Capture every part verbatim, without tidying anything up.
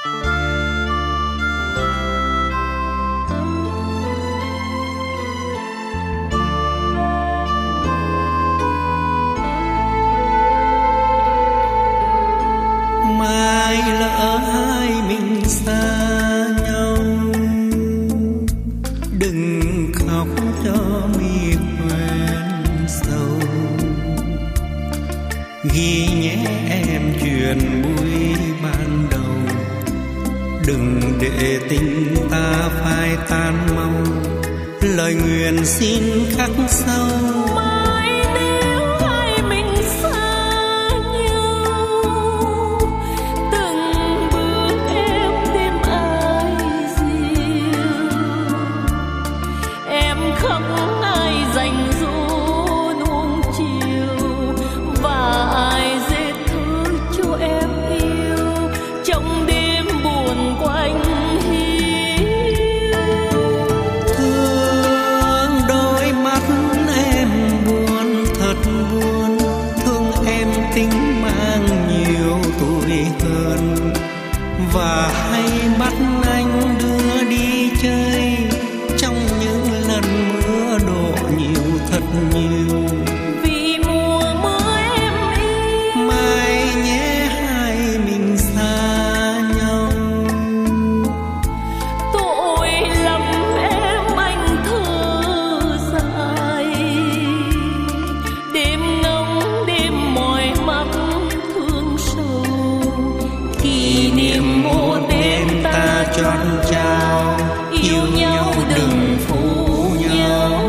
Mai lỡ hai mình xa nhau, đừng khóc cho mi quen sầu. Ghi nhé em chuyện buổi ban đầu, đừng để tình ta phai tan mau. Lời nguyện xin khắc sâu. Tính mang nhiều tuổi hơn, và hay bắt anh đưa đi chơi trong những lần mưa đổ nhiều thật nhiều. Vì mùa mưa em yêu, mai nhé hai mình xa nhau. Tội lắm em anh thơ dài, đêm ngóng đêm mỏi mắt thương sầu. Kỷ niệm một đêm ta chót trao, yêu nhau đừng phụ nhau.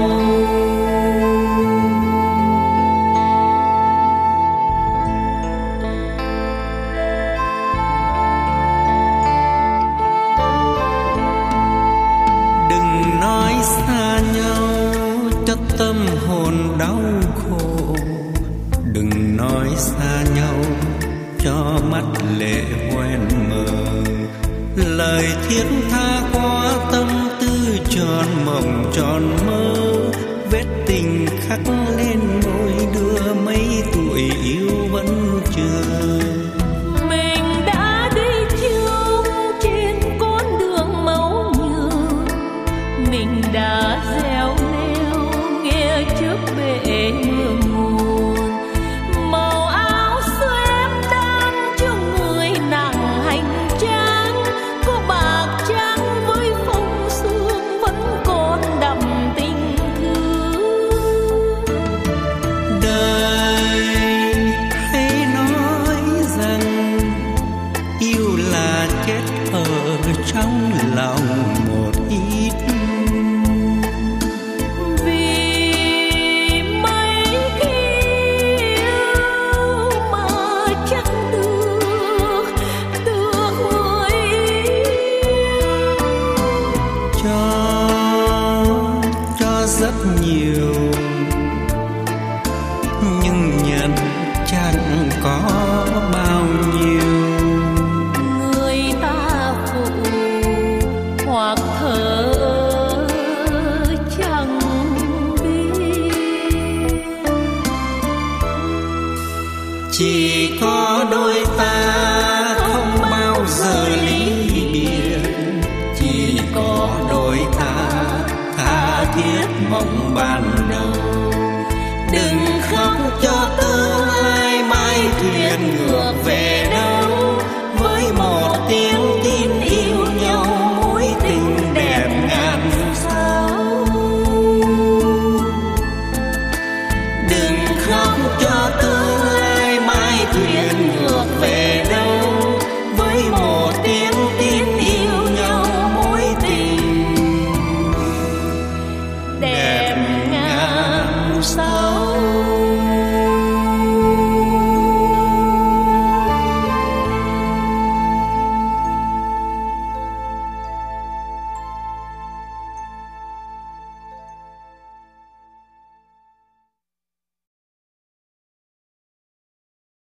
Đừng nói xa nhau cho tâm hồn đau khổ, đừng nói xa nhau cho mắt lệ hoen mờ. Lời thiết tha quá tâm tư tròn mộng tròn mơ, vết tình khắc lên môi đưa mấy tuổi yêu vẫn chờ. Mình đã đi chung trên con đường máu nhựa, mình đã gieo neo nghe trước bể mưa nguồn. Màu áo xưa em đan cho người nặng hành trang, có bạc trắng với phong sương vẫn còn đậm tình thương. Đời hay nói rằng yêu là chết ở trong lòng một ít